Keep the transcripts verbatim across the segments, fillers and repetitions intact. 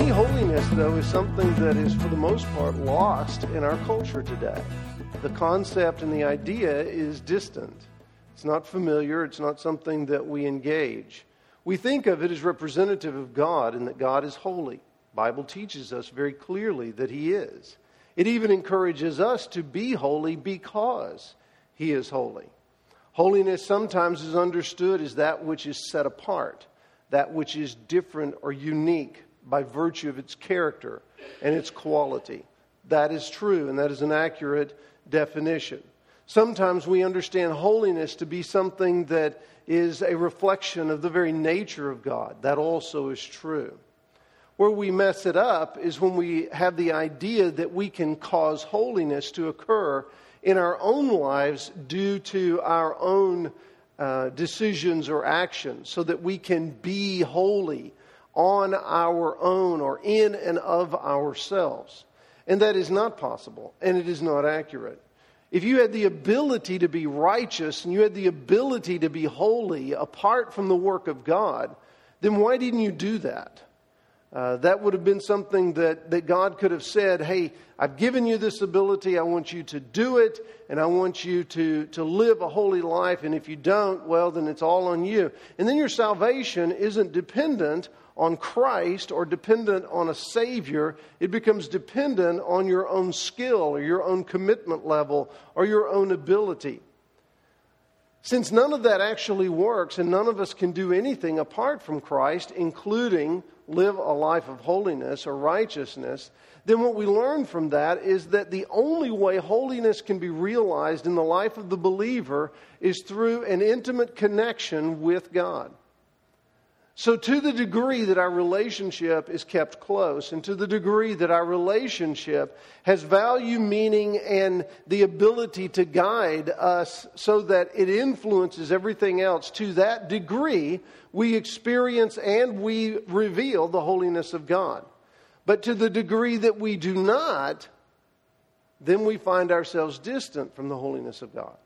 holiness, though, is something that is, for the most part, lost in our culture today. The concept and the idea is distant. It's not familiar. It's not something that we engage. We think of it as representative of God and that God is holy. The Bible teaches us very clearly that He is. It even encourages us to be holy because He is holy. Holiness sometimes is understood as that which is set apart, that which is different or unique by virtue of its character and its quality. That is true, and that is an accurate definition. Sometimes we understand holiness to be something that is a reflection of the very nature of God. That also is true. Where we mess it up is when we have the idea that we can cause holiness to occur in our own lives due to our own uh, decisions or actions, so that we can be holy on our own or in and of ourselves. And that is not possible, and it is not accurate. If you had the ability to be righteous and you had the ability to be holy apart from the work of God, then why didn't you do that? Uh, that would have been something that, that God could have said, hey, I've given you this ability, I want you to do it, and I want you to, to live a holy life, and if you don't, well, then it's all on you. And then your salvation isn't dependent on Christ or dependent on a Savior. It becomes dependent on your own skill or your own commitment level or your own ability. Since none of that actually works and none of us can do anything apart from Christ, including live a life of holiness or righteousness, then what we learn from that is that the only way holiness can be realized in the life of the believer is through an intimate connection with God. So to the degree that our relationship is kept close, and to the degree that our relationship has value, meaning, and the ability to guide us so that it influences everything else, to that degree we experience and we reveal the holiness of God. But to the degree that we do not, then we find ourselves distant from the holiness of God.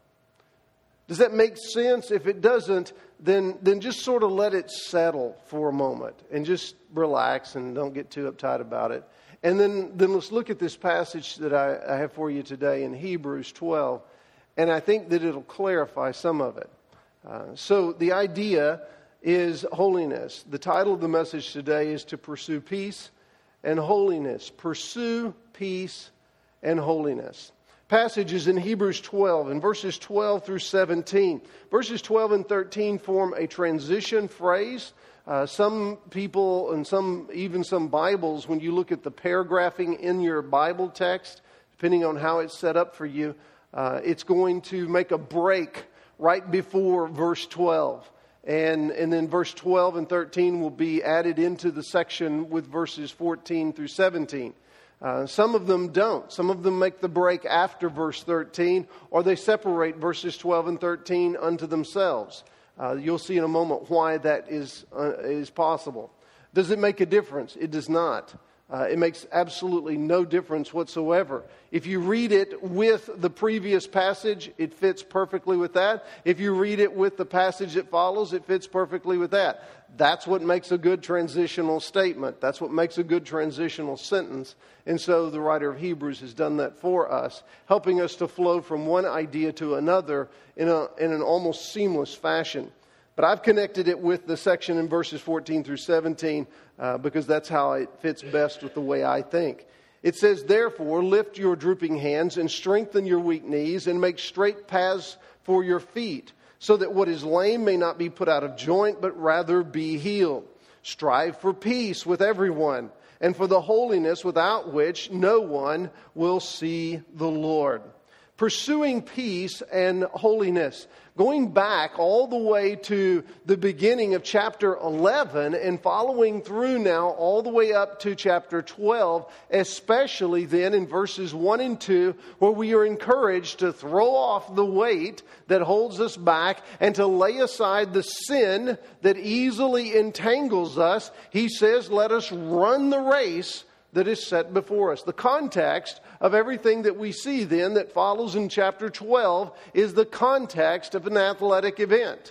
Does that make sense? If it doesn't, then then just sort of let it settle for a moment and just relax and don't get too uptight about it. And then, then let's look at this passage that I, I have for you today in Hebrews twelve. And I think that it'll clarify some of it. Uh, so the idea is holiness. The title of the message today is to pursue peace and holiness. Pursue peace and holiness. Passages in Hebrews twelve, in verses twelve through seventeen. Verses twelve and thirteen form a transition phrase. Uh, some people and some even some Bibles, when you look at the paragraphing in your Bible text, depending on how it's set up for you, uh, it's going to make a break right before verse twelve. And, and then verse twelve and thirteen will be added into the section with verses fourteen through seventeen. Uh, some of them don't. Some of them make the break after verse thirteen, or they separate verses twelve and thirteen unto themselves. Uh, you'll see in a moment why that is uh, is possible. Does it make a difference? It does not. Uh, it makes absolutely no difference whatsoever. If you read it with the previous passage, it fits perfectly with that. If you read it with the passage that follows, it fits perfectly with that. That's what makes a good transitional statement. That's what makes a good transitional sentence. And so the writer of Hebrews has done that for us, helping us to flow from one idea to another in a in an almost seamless fashion. But I've connected it with the section in verses fourteen through seventeen uh, because that's how it fits best with the way I think. It says, therefore, lift your drooping hands and strengthen your weak knees and make straight paths for your feet, so that what is lame may not be put out of joint, but rather be healed. Strive for peace with everyone and for the holiness without which no one will see the Lord. Pursuing peace and holiness. Going back all the way to the beginning of chapter eleven and following through now all the way up to chapter twelve, especially then in verses one and two, where we are encouraged to throw off the weight that holds us back and to lay aside the sin that easily entangles us. He says, let us run the race that is set before us. The context of everything that we see then that follows in chapter twelve is the context of an athletic event.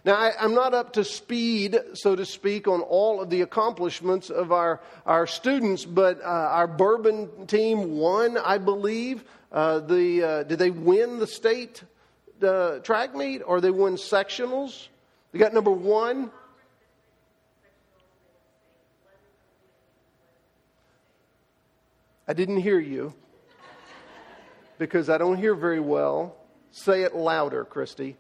Now, I, I'm not up to speed, so to speak, on all of the accomplishments of our, our students, but uh, our Bourbon team won, I believe. Uh, the uh, did they win the state uh, track meet, or they won sectionals? They got number one. I didn't hear you because I don't hear very well. Say it louder, Christy.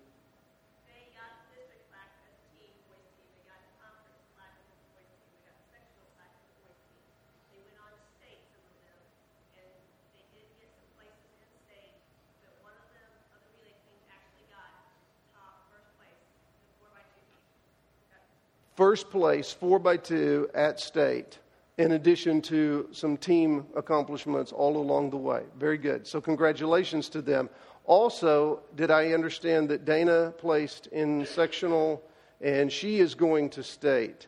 First place, four by two at state, in addition to some team accomplishments all along the way. Very good. So congratulations to them. Also, did I understand that Dana placed in sectional, and she is going to state?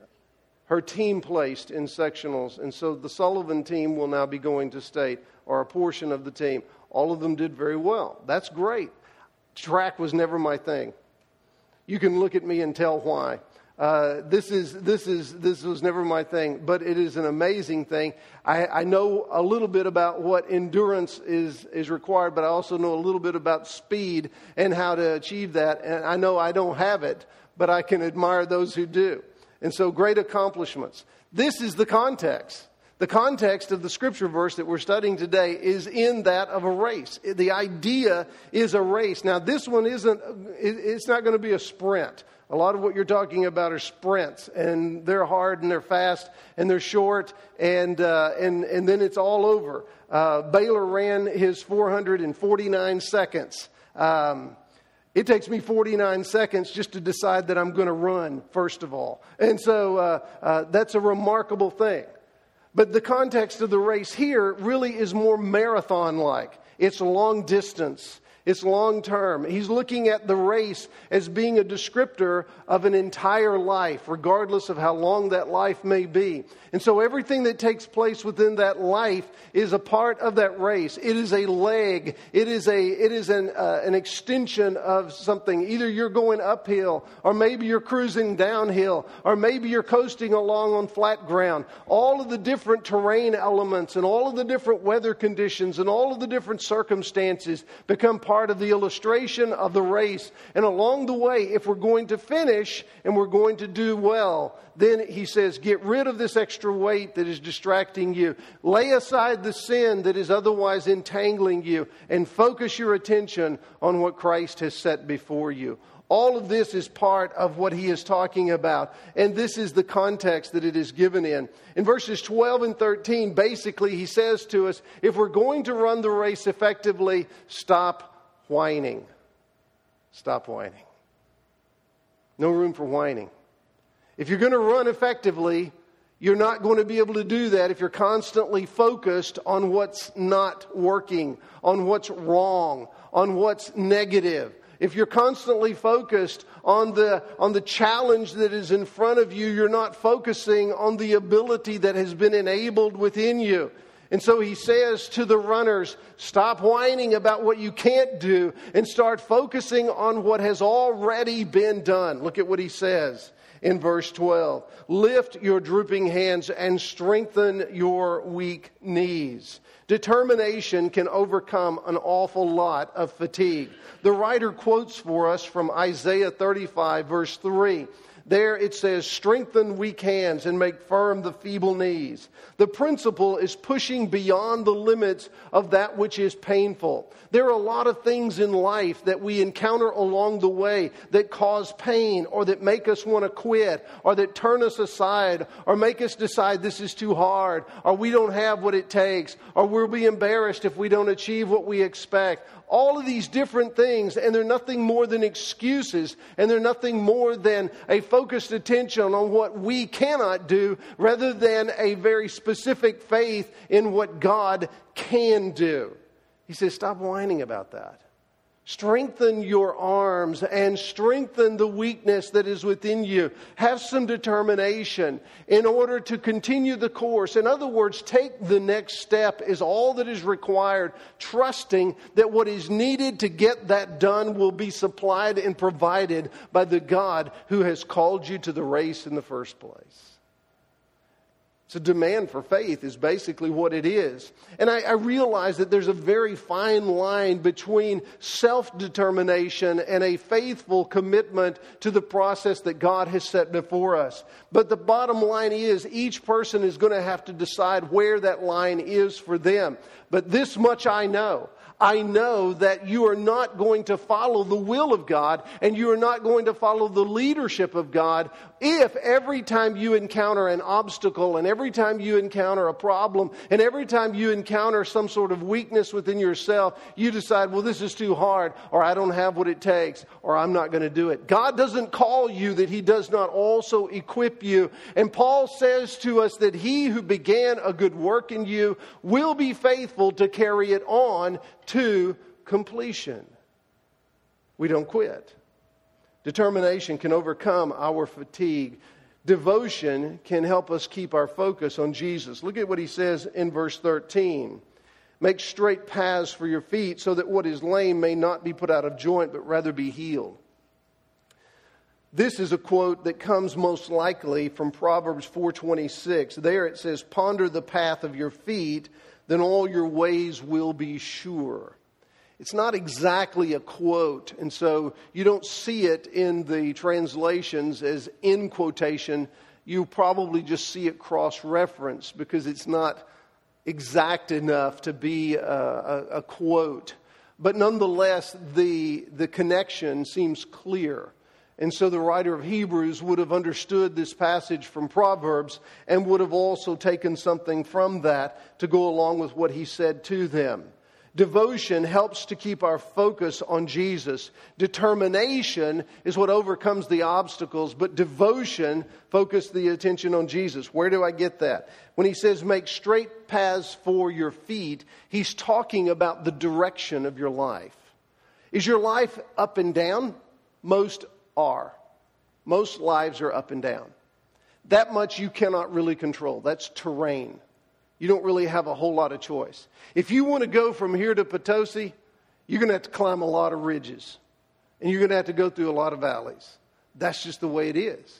Her team placed in sectionals, and so the Sullivan team will now be going to state, or a portion of the team. All of them did very well. That's great. Track was never my thing. You can look at me and tell why. Uh, this is this is this was never my thing, but it is an amazing thing. I, I know a little bit about what endurance is is required, but I also know a little bit about speed and how to achieve that. And I know I don't have it, but I can admire those who do. And so, great accomplishments. This is the context. The context of the scripture verse that we're studying today is in that of a race. The idea is a race. Now, this one isn't. It's not going to be a sprint. A lot of what you're talking about are sprints, and they're hard, and they're fast, and they're short, and uh, and and then it's all over. Uh, Baylor ran his four hundred forty-nine seconds. Um, it takes me forty-nine seconds just to decide that I'm going to run, first of all. And so uh, uh, that's a remarkable thing. But the context of the race here really is more marathon-like. It's long distance. It's long term. He's looking at the race as being a descriptor of an entire life, regardless of how long that life may be. And so everything that takes place within that life is a part of that race. It is a leg. It is a it is an uh, an extension of something. Either you're going uphill, or maybe you're cruising downhill, or maybe you're coasting along on flat ground. All of the different terrain elements and all of the different weather conditions and all of the different circumstances become part of the illustration of the race. And along the way, if we're going to finish and we're going to do well, then he says, get rid of this extra weight that is distracting you. Lay aside the sin that is otherwise entangling you, and focus your attention on what Christ has set before you. All of this is part of what he is talking about. And this is the context that it is given in. In verses twelve and thirteen, basically he says to us, if we're going to run the race effectively, stop whining. Stop whining. No room for whining. If you're going to run effectively, you're not going to be able to do that if you're constantly focused on what's not working, on what's wrong, on what's negative. If you're constantly focused on the on the challenge that is in front of you, you're not focusing on the ability that has been enabled within you. And so he says to the runners, stop whining about what you can't do and start focusing on what has already been done. Look at what he says in verse twelve. Lift your drooping hands and strengthen your weak knees. Determination can overcome an awful lot of fatigue. The writer quotes for us from Isaiah thirty-five, verse three. There it says, strengthen weak hands and make firm the feeble knees. The principle is pushing beyond the limits of that which is painful. There are a lot of things in life that we encounter along the way that cause pain, or that make us want to quit, or that turn us aside, or make us decide this is too hard, or we don't have what it takes, or we'll be embarrassed if we don't achieve what we expect. All of these different things, and they're nothing more than excuses, and they're nothing more than a focused attention on what we cannot do, rather than a very specific faith in what God can do. He says, stop whining about that. Strengthen your arms and strengthen the weakness that is within you. Have some determination in order to continue the course. In other words, take the next step is all that is required, trusting that what is needed to get that done will be supplied and provided by the God who has called you to the race in the first place. It's a demand for faith is basically what it is. And I, I realize that there's a very fine line between self-determination and a faithful commitment to the process that God has set before us. But the bottom line is each person is going to have to decide where that line is for them. But this much I know. I know that you are not going to follow the will of God and you are not going to follow the leadership of God if every time you encounter an obstacle and every time you encounter a problem and every time you encounter some sort of weakness within yourself, you decide, well, this is too hard, or I don't have what it takes, or I'm not going to do it. God doesn't call you that He does not also equip you. And Paul says to us that He who began a good work in you will be faithful to carry it on to completion. We don't quit. Determination can overcome our fatigue. Devotion can help us keep our focus on Jesus. Look at what he says in verse thirteen. Make straight paths for your feet so that what is lame may not be put out of joint, but rather be healed. This is a quote that comes most likely from Proverbs four twenty-six. There it says, ponder the path of your feet, then all your ways will be sure. It's not exactly a quote, and so you don't see it in the translations as in quotation. You probably just see it cross-referenced because it's not exact enough to be a, a, a quote. But nonetheless, the, the connection seems clear. And so the writer of Hebrews would have understood this passage from Proverbs and would have also taken something from that to go along with what he said to them. Devotion helps to keep our focus on Jesus. Determination is what overcomes the obstacles, but devotion focuses the attention on Jesus. Where do I get that? When he says make straight paths for your feet, he's talking about the direction of your life. Is your life up and down? Most are. Most lives are up and down. That much you cannot really control. That's terrain. You don't really have a whole lot of choice. If you want to go from here to Potosi, you're going to have to climb a lot of ridges. And you're going to have to go through a lot of valleys. That's just the way it is.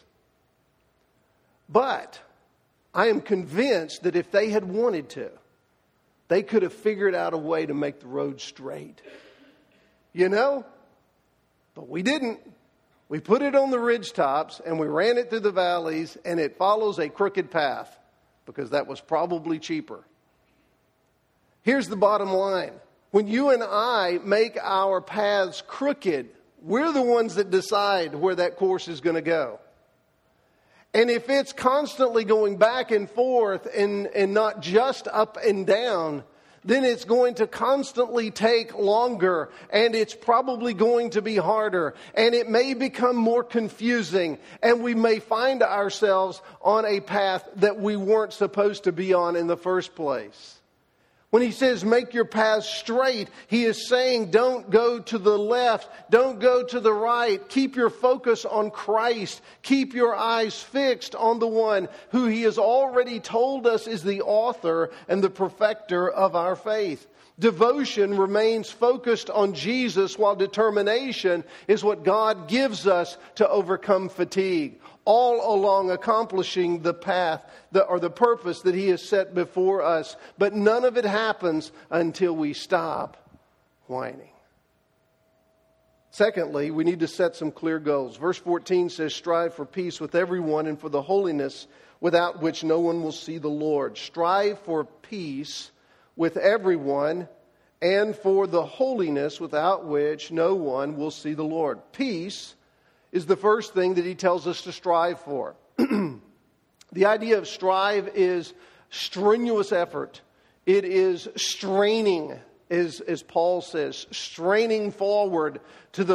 But I am convinced that if they had wanted to, they could have figured out a way to make the road straight. You know? But we didn't. We put it on the ridge tops and we ran it through the valleys, and it follows a crooked path because that was probably cheaper. Here's the bottom line. When you and I make our paths crooked, we're the ones that decide where that course is going to go. And if it's constantly going back and forth and, and not just up and down, then it's going to constantly take longer, and it's probably going to be harder, and it may become more confusing, and we may find ourselves on a path that we weren't supposed to be on in the first place. When he says make your path straight, he is saying don't go to the left, don't go to the right. Keep your focus on Christ. Keep your eyes fixed on the one who he has already told us is the author and the perfecter of our faith. Devotion remains focused on Jesus, while determination is what God gives us to overcome fatigue, all along accomplishing the path the, or the purpose that he has set before us. But none of it happens until we stop whining. Secondly, we need to set some clear goals. Verse fourteen says, strive for peace with everyone and for the holiness without which no one will see the Lord. Strive for peace with everyone and for the holiness without which no one will see the Lord. Peace is the first thing that he tells us to strive for. The idea of strive is strenuous effort. It is straining, as, as Paul says, straining forward to the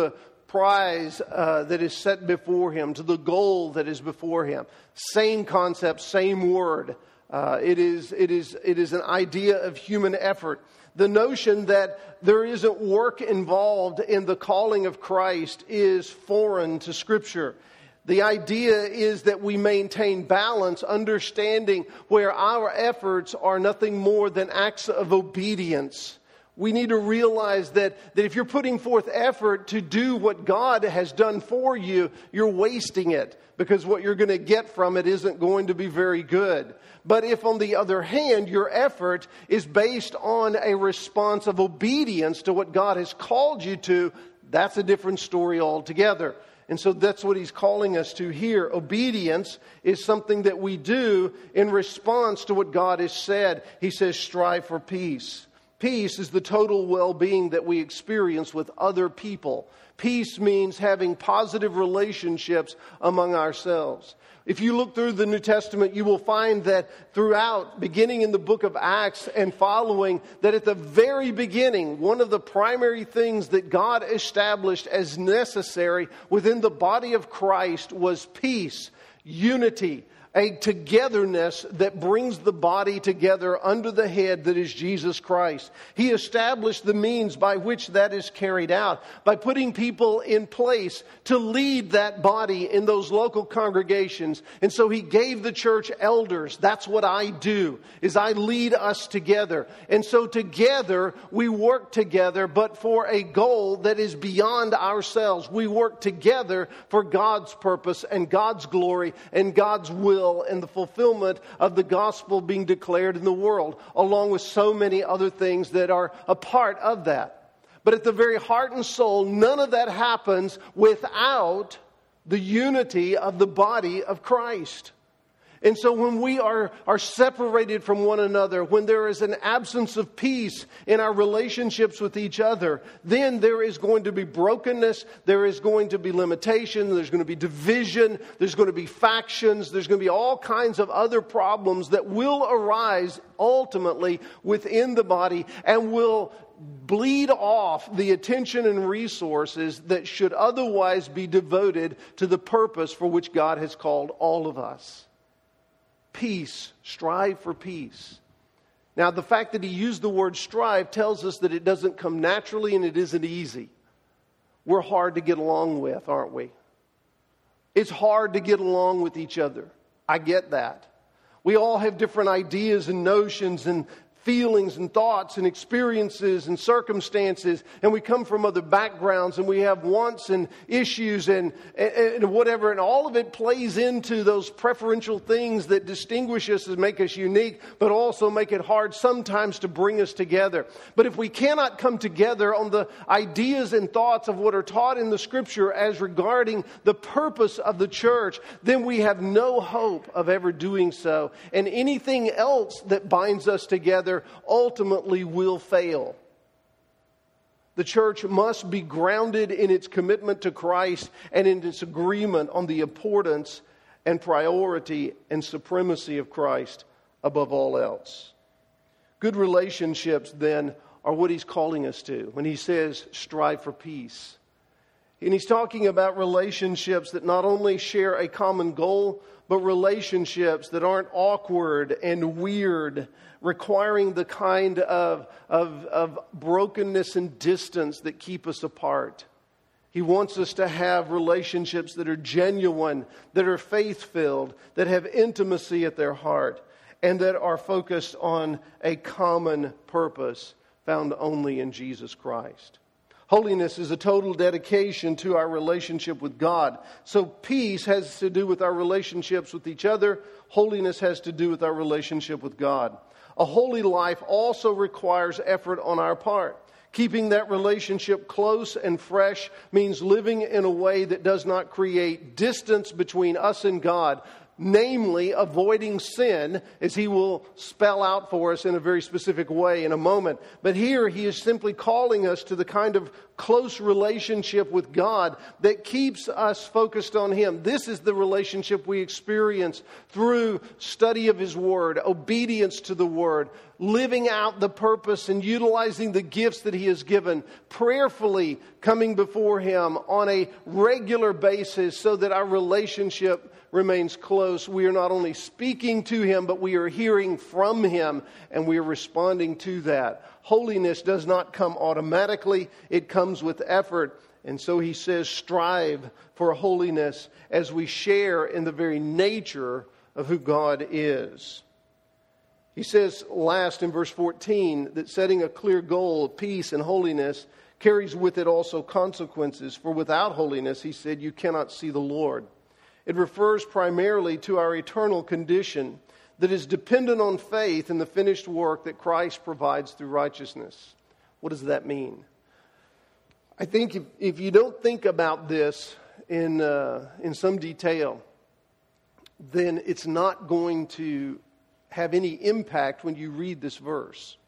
prize uh, that is set before him, to the goal that is before him. Same concept, same word. Uh, it is, it is, it is an idea of human effort. The notion that there isn't work involved in the calling of Christ is foreign to Scripture. The idea is that we maintain balance, understanding where our efforts are nothing more than acts of obedience. We need to realize that, that if you're putting forth effort to do what God has done for you, you're wasting it, because what you're going to get from it isn't going to be very good. But if, on the other hand, your effort is based on a response of obedience to what God has called you to, that's a different story altogether. And so that's what he's calling us to here. Obedience is something that we do in response to what God has said. He says, strive for peace. Peace is the total well-being that we experience with other people. Peace means having positive relationships among ourselves. If you look through the New Testament, you will find that throughout, beginning in the book of Acts and following, that at the very beginning, one of the primary things that God established as necessary within the body of Christ was peace, unity, a togetherness that brings the body together under the head that is Jesus Christ. He established the means by which that is carried out, by putting people in place to lead that body in those local congregations. And so he gave the church elders. That's what I do, is I lead us together. And so together we work together, but for a goal that is beyond ourselves. We work together for God's purpose and God's glory and God's will, and the fulfillment of the gospel being declared in the world, along with so many other things that are a part of that. But at the very heart and soul, none of that happens without the unity of the body of Christ. And so when we are, are separated from one another, when there is an absence of peace in our relationships with each other, then there is going to be brokenness, there is going to be limitation, there's going to be division, there's going to be factions, there's going to be all kinds of other problems that will arise ultimately within the body and will bleed off the attention and resources that should otherwise be devoted to the purpose for which God has called all of us. Peace, strive for peace. Now, the fact that he used the word strive tells us that it doesn't come naturally and it isn't easy. We're hard to get along with, aren't we? It's hard to get along with each other. I get that. We all have different ideas and notions and feelings and thoughts and experiences and circumstances, and we come from other backgrounds, and we have wants and issues and, and, and whatever, and all of it plays into those preferential things that distinguish us and make us unique, but also make it hard sometimes to bring us together. But if we cannot come together on the ideas and thoughts of what are taught in the Scripture as regarding the purpose of the church, then we have no hope of ever doing so, and anything else that binds us together ultimately will fail. The church must be grounded in its commitment to Christ and in its agreement on the importance and priority and supremacy of Christ above all else. Good relationships, then, are what he's calling us to when he says, strive for peace. And he's talking about relationships that not only share a common goal, but relationships that aren't awkward and weird, requiring the kind of, of, of brokenness and distance that keep us apart. He wants us to have relationships that are genuine, that are faith-filled, that have intimacy at their heart, and that are focused on a common purpose found only in Jesus Christ. Holiness is a total dedication to our relationship with God. So peace has to do with our relationships with each other. Holiness has to do with our relationship with God. A holy life also requires effort on our part. Keeping that relationship close and fresh means living in a way that does not create distance between us and God, namely avoiding sin, as he will spell out for us in a very specific way in a moment. But here he is simply calling us to the kind of close relationship with God that keeps us focused on Him. This is the relationship we experience through study of His Word, obedience to the Word, living out the purpose and utilizing the gifts that He has given, prayerfully coming before Him on a regular basis so that our relationship remains close. We are not only speaking to Him, but we are hearing from Him, and we are responding to that. Holiness does not come automatically. It comes with effort. And so he says, strive for holiness as we share in the very nature of who God is. He says last in verse fourteen that setting a clear goal of peace and holiness carries with it also consequences. For without holiness, he said, you cannot see the Lord. It refers primarily to our eternal condition that is dependent on faith in the finished work that Christ provides through righteousness. What does that mean? I think if, if you don't think about this in uh, in some detail, then it's not going to have any impact when you read this verse.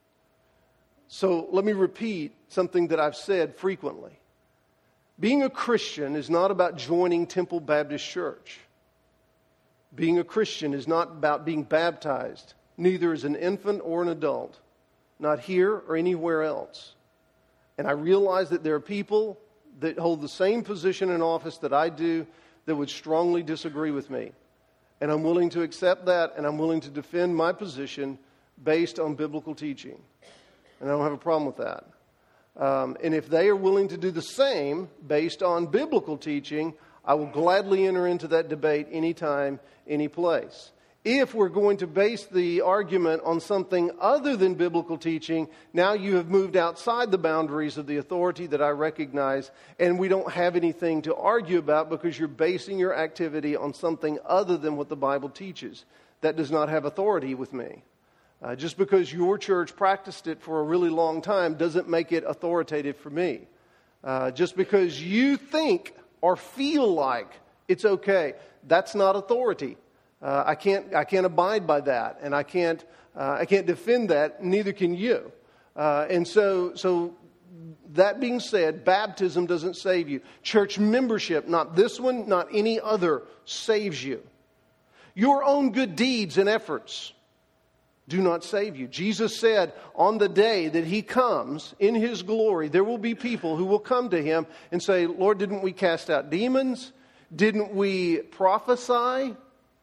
So let me repeat something that I've said frequently. Being a Christian is not about joining Temple Baptist Church. Being a Christian is not about being baptized, neither as an infant or an adult, not here or anywhere else. And I realize that there are people that hold the same position in office that I do that would strongly disagree with me. And I'm willing to accept that, and I'm willing to defend my position based on biblical teaching. And I don't have a problem with that. Um, and if they are willing to do the same based on biblical teaching, I will gladly enter into that debate anytime, any place. If we're going to base the argument on something other than biblical teaching, now you have moved outside the boundaries of the authority that I recognize, and we don't have anything to argue about because you're basing your activity on something other than what the Bible teaches. That does not have authority with me. Uh, just because your church practiced it for a really long time doesn't make it authoritative for me. Uh, just because you think or feel like it's okay, that's not authority. Uh, I can't. I can't abide by that, and I can't. Uh, I can't defend that. Neither can you. Uh, and so, so that being said, baptism doesn't save you. Church membership, not this one, not any other, saves you. Your own good deeds and efforts do not save you. Jesus said, on the day that He comes in His glory, there will be people who will come to Him and say, "Lord, didn't we cast out demons? Didn't we prophesy?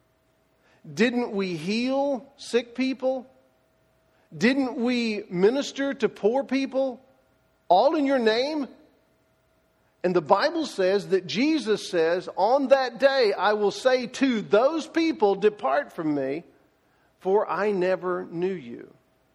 Didn't we heal sick people? Didn't we minister to poor people? All in your name?" And the Bible says that Jesus says, on that day I will say to those people, "Depart from me, for I never knew you."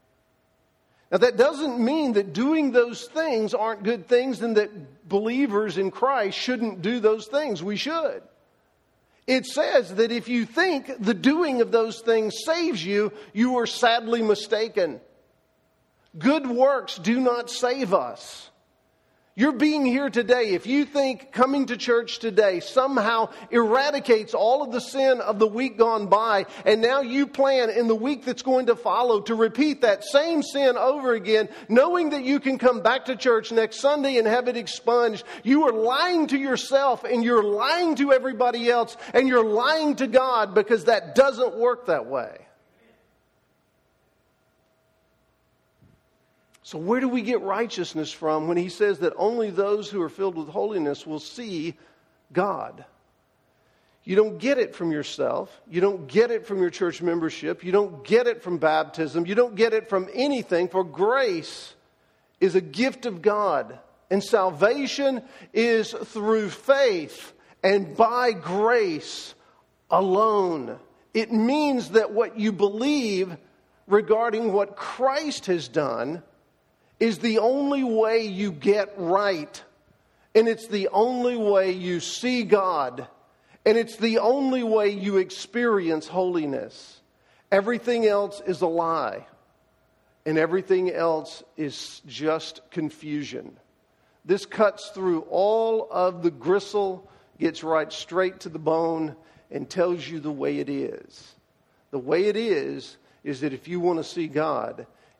Now that doesn't mean that doing those things aren't good things and that believers in Christ shouldn't do those things. We should. It says that if you think the doing of those things saves you, you are sadly mistaken. Good works do not save us. You're being here today. If you think coming to church today somehow eradicates all of the sin of the week gone by, and now you plan in the week that's going to follow to repeat that same sin over again, knowing that you can come back to church next Sunday and have it expunged, you are lying to yourself and you're lying to everybody else and you're lying to God, because that doesn't work that way. So where do we get righteousness from when He says that only those who are filled with holiness will see God? You don't get it from yourself. You don't get it from your church membership. You don't get it from baptism. You don't get it from anything, for grace is a gift of God. And salvation is through faith and by grace alone. It means that what you believe regarding what Christ has done is the only way you get right. And it's the only way you see God. And it's the only way you experience holiness. Everything else is a lie. And everything else is just confusion. This cuts through all of the gristle, gets right straight to the bone, and tells you the way it is. The way it is, is that if you want to see God,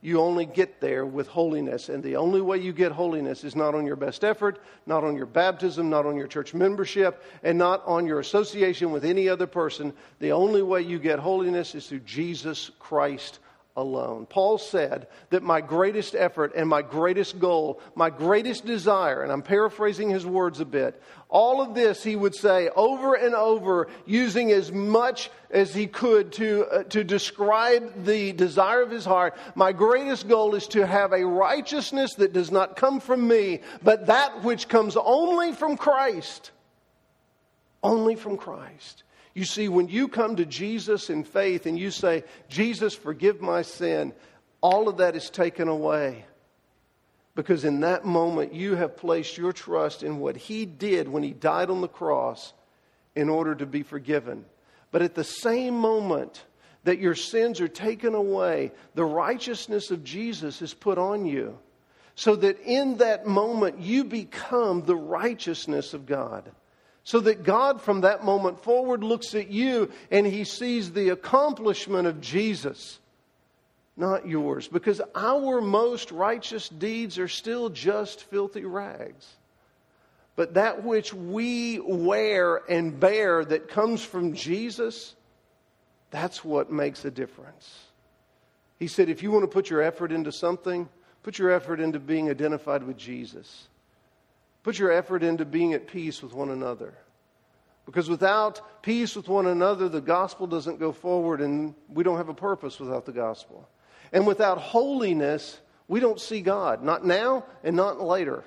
You only get there with holiness. And the only way you get holiness is not on your best effort, not on your baptism, not on your church membership, and not on your association with any other person. The only way you get holiness is through Jesus Christ alone. Paul said that my greatest effort and my greatest goal, my greatest desire, and I'm paraphrasing his words a bit, all of this he would say over and over, using as much as he could to, uh, to describe the desire of his heart. My greatest goal is to have a righteousness that does not come from me, but that which comes only from Christ. Only from Christ. You see, when you come to Jesus in faith and you say, Jesus, forgive my sin, all of that is taken away. Because in that moment, you have placed your trust in what He did when He died on the cross in order to be forgiven. But at the same moment that your sins are taken away, the righteousness of Jesus is put on you. So that in that moment, you become the righteousness of God. So that God from that moment forward looks at you and He sees the accomplishment of Jesus, not yours. Because our most righteous deeds are still just filthy rags. But that which we wear and bear that comes from Jesus, that's what makes a difference. He said, if you want to put your effort into something, put your effort into being identified with Jesus. Put your effort into being at peace with one another. Because without peace with one another, the gospel doesn't go forward, and we don't have a purpose without the gospel. And without holiness, we don't see God. Not now and not later.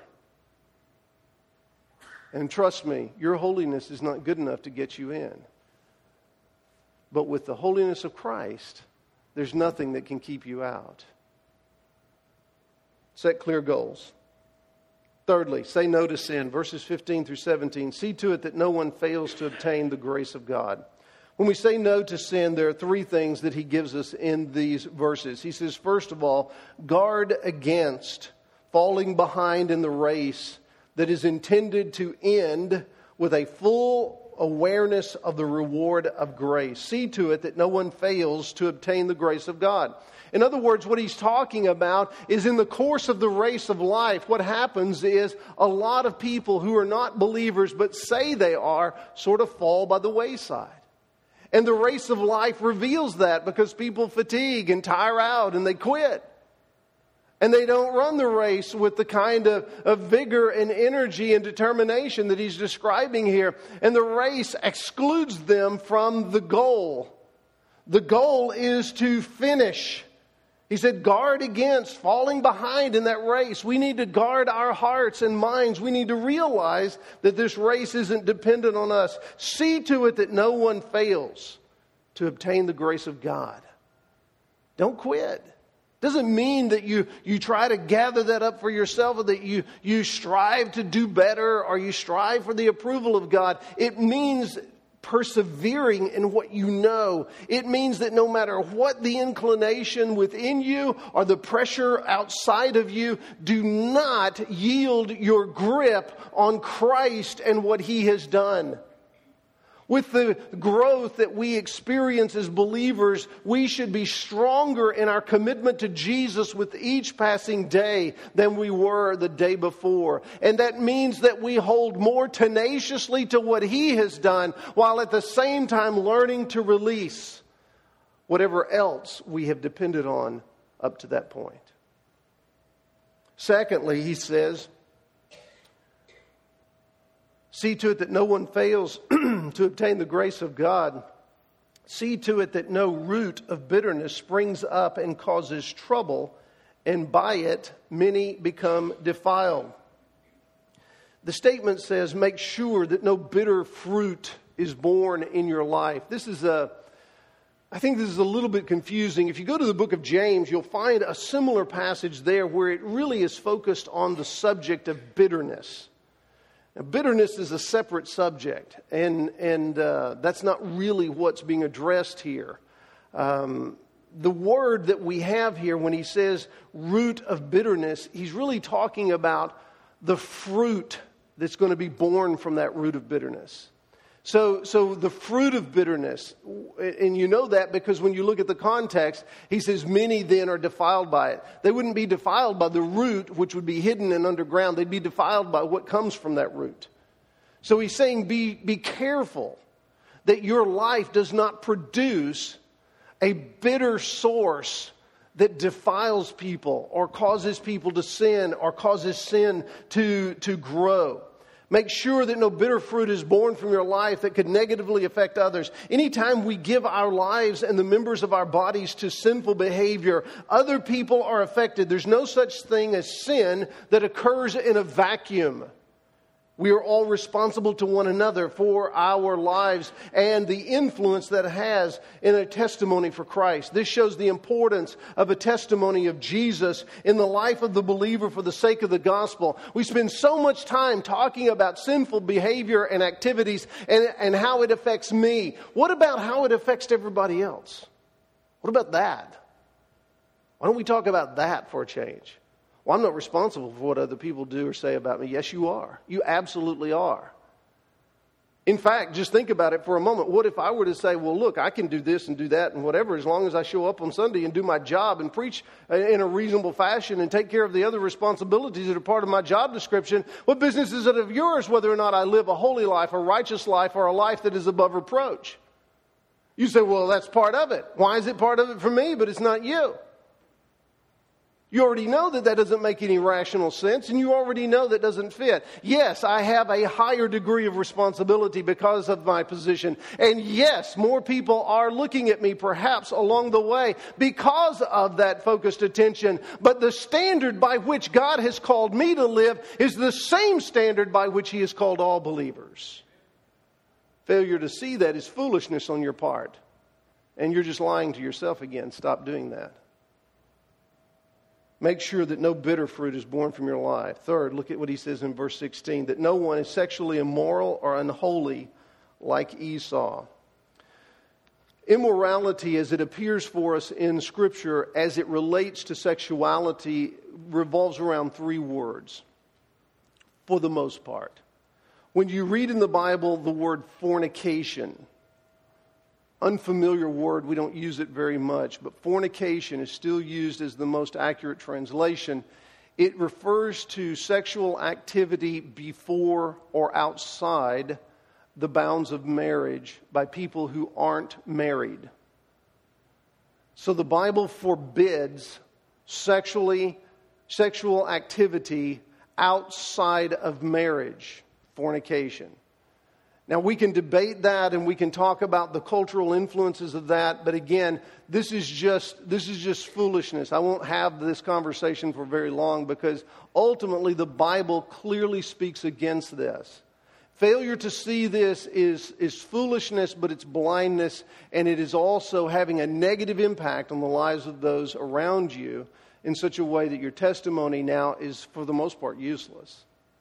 And trust me, your holiness is not good enough to get you in. But with the holiness of Christ, there's nothing that can keep you out. Set clear goals. Thirdly, say no to sin. Verses fifteen through seventeen. See to it that no one fails to obtain the grace of God. When we say no to sin, there are three things that he gives us in these verses. He says, first of all, guard against falling behind in the race that is intended to end with a full awareness of the reward of grace. See to it that no one fails to obtain the grace of God. In other words, what he's talking about is in the course of the race of life, what happens is a lot of people who are not believers but say they are sort of fall by the wayside. And the race of life reveals that because people fatigue and tire out and they quit. And they don't run the race with the kind of, of vigor and energy and determination that he's describing here. And the race excludes them from the goal. The goal is to finish. He said, guard against falling behind in that race. We need to guard our hearts and minds. We need to realize that this race isn't dependent on us. See to it that no one fails to obtain the grace of God. Don't quit. Doesn't mean that you, you try to gather that up for yourself or that you, you strive to do better or you strive for the approval of God. It means persevering in what you know. It means that no matter what the inclination within you or the pressure outside of you, do not yield your grip on Christ and what He has done. With the growth that we experience as believers, we should be stronger in our commitment to Jesus with each passing day than we were the day before. And that means that we hold more tenaciously to what He has done, while at the same time learning to release whatever else we have depended on up to that point. Secondly, he says, see to it that no one fails to obtain the grace of God. See to it that no root of bitterness springs up and causes trouble, and by it many become defiled. The statement says, make sure that no bitter fruit is born in your life. This is a, I think this is a little bit confusing. If you go to the book of James, you'll find a similar passage there where it really is focused on the subject of bitterness. Now, bitterness is a separate subject, and and uh, that's not really what's being addressed here. Um, the word that we have here when he says root of bitterness, he's really talking about the fruit that's going to be born from that root of bitterness. So, so the fruit of bitterness, and you know that because when you look at the context, he says, many then are defiled by it. They wouldn't be defiled by the root, which would be hidden and underground. They'd be defiled by what comes from that root. So he's saying, be, be careful that your life does not produce a bitter source that defiles people or causes people to sin or causes sin to, to grow. Make sure that no bitter fruit is born from your life that could negatively affect others. Anytime we give our lives and the members of our bodies to sinful behavior, other people are affected. There's no such thing as sin that occurs in a vacuum. We are all responsible to one another for our lives and the influence that it has in a testimony for Christ. This shows the importance of a testimony of Jesus in the life of the believer for the sake of the gospel. We spend so much time talking about sinful behavior and activities and, and how it affects me. What about how it affects everybody else? What about that? Why don't we talk about that for a change? Well, I'm not responsible for what other people do or say about me. Yes, you are. You absolutely are. In fact, just think about it for a moment. What if I were to say, well, look, I can do this and do that and whatever as long as I show up on Sunday and do my job and preach in a reasonable fashion and take care of the other responsibilities that are part of my job description. What business is it of yours whether or not I live a holy life, a righteous life, or a life that is above reproach? You say, well, that's part of it. Why is it part of it for me, but it's not you? You already know that that doesn't make any rational sense, and you already know that doesn't fit. Yes, I have a higher degree of responsibility because of my position. And yes, more people are looking at me perhaps along the way because of that focused attention. But the standard by which God has called me to live is the same standard by which He has called all believers. Failure to see that is foolishness on your part. And you're just lying to yourself again. Stop doing that. Make sure that no bitter fruit is born from your life. Third, look at what he says in verse sixteen, that no one is sexually immoral or unholy like Esau. Immorality, as it appears for us in Scripture, as it relates to sexuality, revolves around three words, for the most part. When you read in the Bible the word fornication, unfamiliar word, we don't use it very much, but fornication is still used as the most accurate translation. It refers to sexual activity before or outside the bounds of marriage by people who aren't married. So the Bible forbids sexually sexual activity outside of marriage, fornication. Now, we can debate that and we can talk about the cultural influences of that, but again, this is just this is just foolishness. I won't have this conversation for very long because ultimately the Bible clearly speaks against this. Failure to see this is, is foolishness, but it's blindness, and it is also having a negative impact on the lives of those around you in such a way that your testimony now is, for the most part, useless.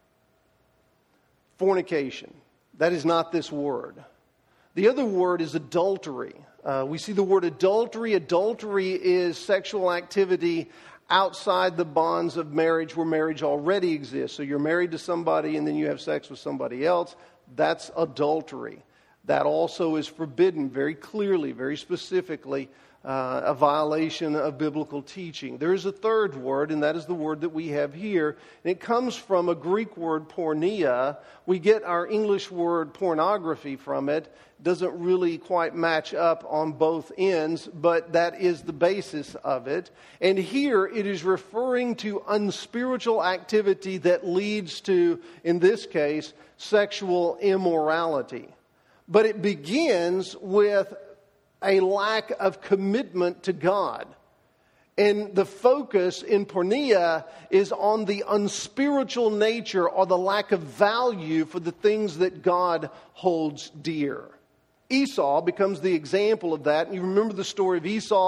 Fornication. That is not this word. The other word is adultery. Uh, we see the word adultery. Adultery is sexual activity outside the bonds of marriage where marriage already exists. So you're married to somebody and then you have sex with somebody else. That's adultery. That also is forbidden very clearly, very specifically, uh, a violation of biblical teaching. There is a third word, and that is the word that we have here. And it comes from a Greek word, porneia. We get our English word pornography from it. Doesn't really quite match up on both ends, but that is the basis of it. And here it is referring to unspiritual activity that leads to, in this case, sexual immorality. But it begins with a lack of commitment to God. And the focus in porneia is on the unspiritual nature or the lack of value for the things that God holds dear. Esau becomes the example of that. And you remember the story of Esau.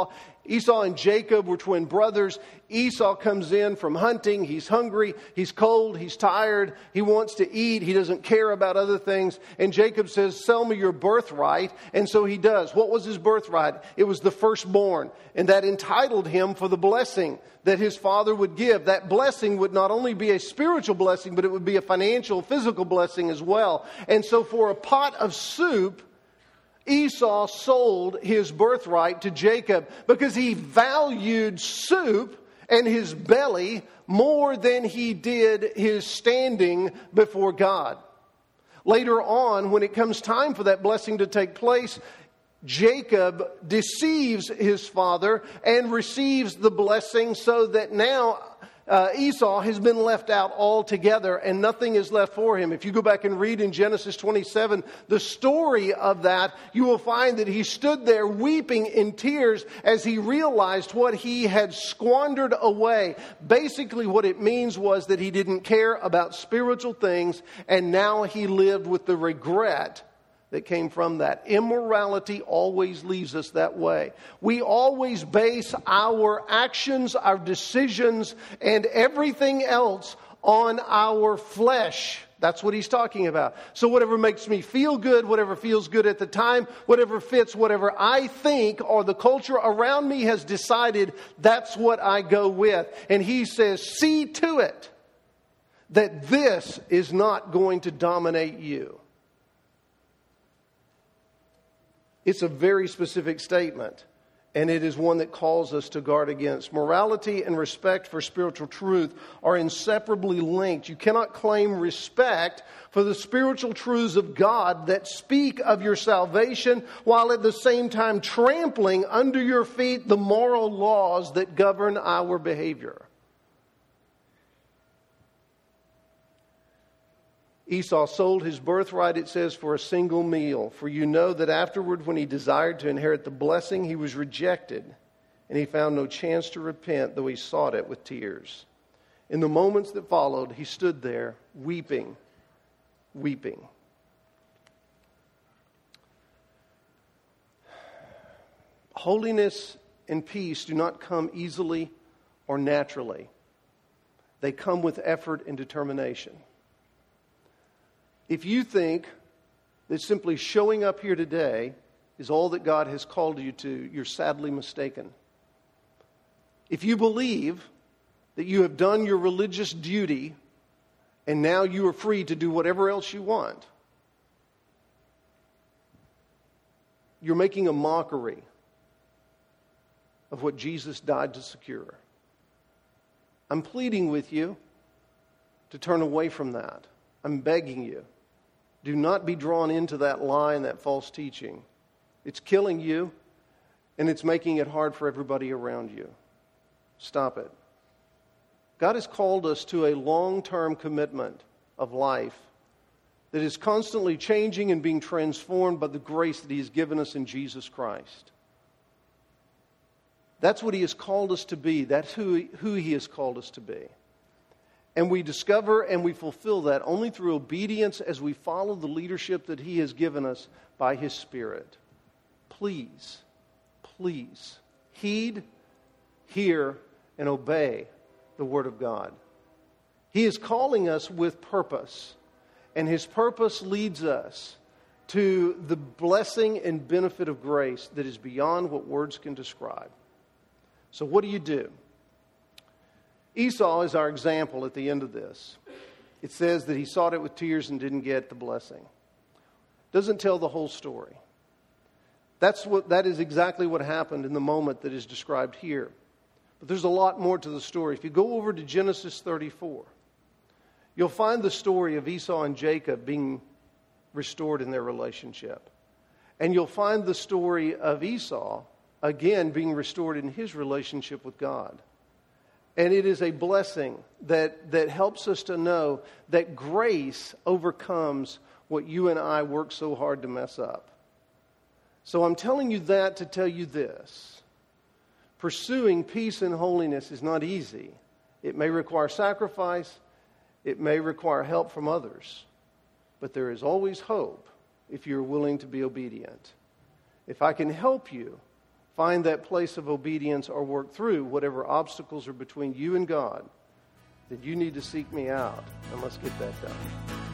Esau and Jacob were twin brothers. Esau comes in from hunting. He's hungry. He's cold. He's tired. He wants to eat. He doesn't care about other things. And Jacob says, sell me your birthright. And so he does. What was his birthright? It was the firstborn. And that entitled him for the blessing that his father would give. That blessing would not only be a spiritual blessing, but it would be a financial, physical blessing as well. And so for a pot of soup, Esau sold his birthright to Jacob because he valued soup and his belly more than he did his standing before God. Later on, when it comes time for that blessing to take place, Jacob deceives his father and receives the blessing so that now uh, Esau has been left out altogether and nothing is left for him. If you go back and read in Genesis twenty-seven, the story of that, you will find that he stood there weeping in tears as he realized what he had squandered away. Basically what it means was that he didn't care about spiritual things and now he lived with the regret that came from that. Immorality always leaves us that way. We always base our actions, our decisions, and everything else on our flesh. That's what he's talking about. So whatever makes me feel good, whatever feels good at the time, whatever fits, whatever I think or the culture around me has decided, that's what I go with. And he says, see to it that this is not going to dominate you. It's a very specific statement, and it is one that calls us to guard against. Morality and respect for spiritual truth are inseparably linked. You cannot claim respect for the spiritual truths of God that speak of your salvation while at the same time trampling under your feet the moral laws that govern our behavior. Esau sold his birthright, it says, for a single meal. For you know that afterward, when he desired to inherit the blessing, he was rejected, and he found no chance to repent, though he sought it with tears. In the moments that followed, he stood there, weeping, weeping. Holiness and peace do not come easily or naturally. They come with effort and determination. If you think that simply showing up here today is all that God has called you to, you're sadly mistaken. If you believe that you have done your religious duty and now you are free to do whatever else you want, you're making a mockery of what Jesus died to secure. I'm pleading with you to turn away from that. I'm begging you. Do not be drawn into that lie and that false teaching. It's killing you, and it's making it hard for everybody around you. Stop it. God has called us to a long-term commitment of life that is constantly changing and being transformed by the grace that He has given us in Jesus Christ. That's what He has called us to be. That's who, who He has called us to be. And we discover and we fulfill that only through obedience as we follow the leadership that He has given us by His Spirit. Please, please, heed, hear, and obey the Word of God. He is calling us with purpose, and His purpose leads us to the blessing and benefit of grace that is beyond what words can describe. So what do you do? Esau is our example at the end of this. It says that he sought it with tears and didn't get the blessing. Doesn't tell the whole story. That's what, that is exactly what happened in the moment that is described here. But there's a lot more to the story. If you go over to Genesis thirty-four, you'll find the story of Esau and Jacob being restored in their relationship. And you'll find the story of Esau, again, being restored in his relationship with God. And it is a blessing that, that helps us to know that grace overcomes what you and I work so hard to mess up. So I'm telling you that to tell you this. Pursuing peace and holiness is not easy. It may require sacrifice. It may require help from others. But there is always hope if you're willing to be obedient. If I can help you find that place of obedience or work through whatever obstacles are between you and God, then you need to seek me out, and let's get that done.